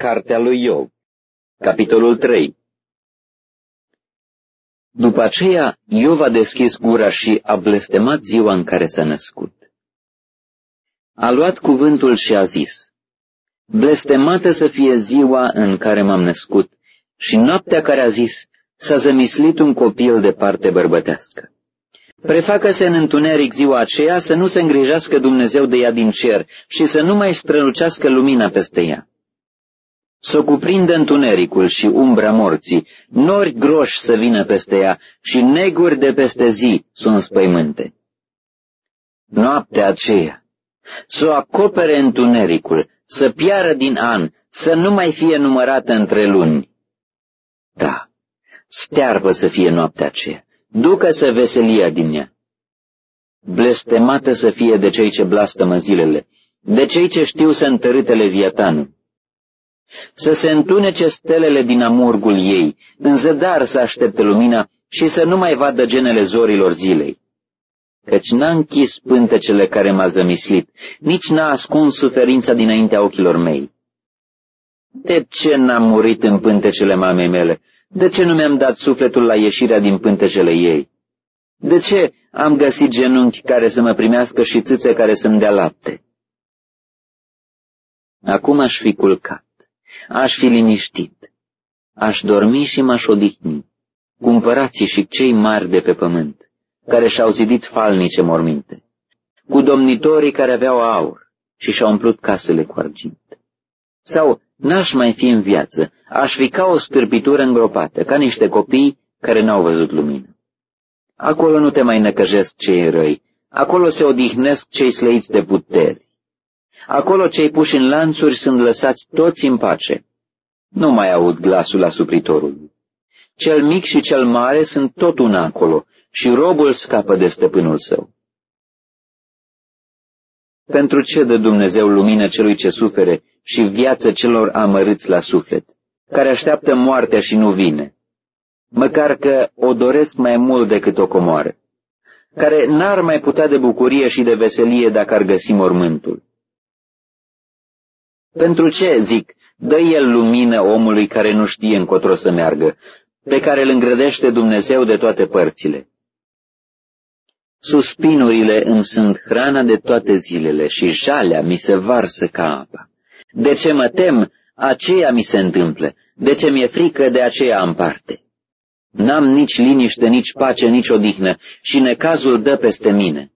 cartea lui Iov, capitolul 3. După aceea, Iov a deschis gura și a blestemat ziua în care s-a născut. A luat cuvântul și a zis: blestemată să fie ziua în care m-am născut și noaptea care a zis: s-a zămislit un copil de parte bărbătească. Prefacă-se în întuneric ziua aceea, să nu se îngrijească Dumnezeu de ea din cer și să nu mai strălucească lumina peste ea. Să o cuprindă întunericul și umbra morții, nori groși să vină peste ea și neguri de peste zi să o înspăimânte. Noaptea aceea să o acopere întunericul, să piară din an, să nu mai fie numărată între luni. Da, stearpă să fie noaptea aceea, ducă-se veselia din ea. Blestemată să fie de cei ce blastămă zilele, de cei ce știu să întărâte Leviatanul. Să se întunece stelele din amurgul ei, în zădar să aștepte lumina și să nu mai vadă genele zorilor zilei. Căci n-a închis pântecele care m-a zămislit, nici n-a ascuns suferința dinaintea ochilor mei. De ce n-am murit în pântecele mamei mele? De ce nu mi-am dat sufletul la ieșirea din pântecele ei? De ce am găsit genunchi care să mă primească și țâțe care să-mi dea lapte? Acum aș fi culcat, aș fi liniștit, aș dormi și m-aș odihni, cu împărații și cei mari de pe pământ, care și-au zidit falnice morminte, cu domnitorii care aveau aur și și-au umplut casele cu argint. Sau n-aș mai fi în viață, aș fi ca o stârpitură îngropată, ca niște copii care n-au văzut lumină. Acolo nu te mai năcăjesc cei răi, acolo se odihnesc cei slăiți de puteri. Acolo cei puși în lanțuri sunt lăsați toți în pace. Nu mai aud glasul asupritorului. Cel mic și cel mare sunt tot una acolo și robul scapă de stăpânul său. Pentru ce dă Dumnezeu lumină celui ce sufere și viață celor amărâți la suflet, care așteaptă moartea și nu vine, măcar că o doresc mai mult decât o comoară, care n-ar mai putea de bucurie și de veselie dacă ar găsi mormântul? Pentru ce, zic, dă el lumină omului care nu știe încotro să meargă, pe care îl îngrădește Dumnezeu de toate părțile? Suspinurile îmi sunt hrana de toate zilele și jalea mi se varsă ca apa. De ce mă tem, aceea mi se întâmplă, de ce mi-e frică, de aceea am parte. N-am nici liniște, nici pace, nici odihnă și necazul dă peste mine.